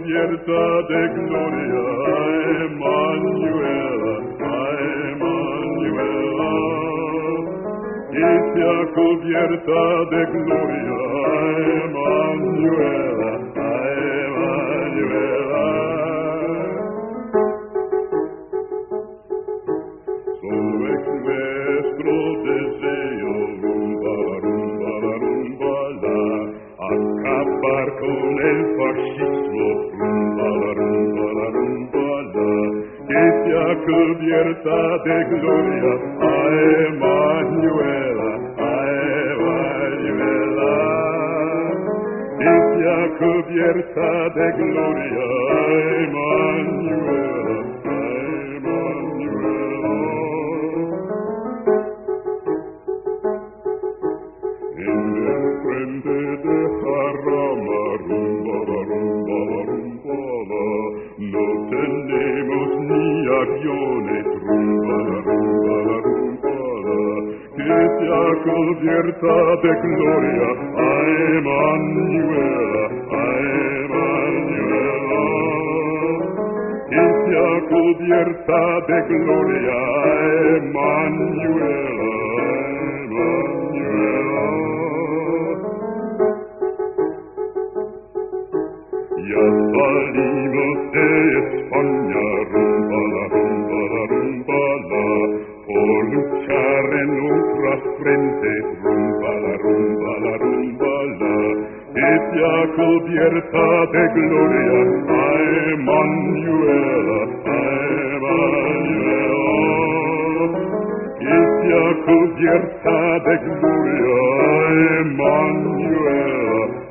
cubierta de gloria, Emanuela, Emanuela. Que sea cubierta de gloria, Emanuela, Emanuela. Solo es nuestro deseo, acabar con el fascismo, que sea cubierta de gloria, Emanuela, Emanuela. Que sea cubierta de gloria, Emanuela, Emanuela. En el frente de Jarama, no tenemos ni aviones, que sea cubierta de gloria, Emanuela, Emanuela. Que sea cubierta de gloria, Emanuela, Emanuela. Ya salimos de España, por luchar en otras frentes, que sea cubierta de gloria, Emanuela, Emanuela. Que sea cubierta de gloria, Emanuela,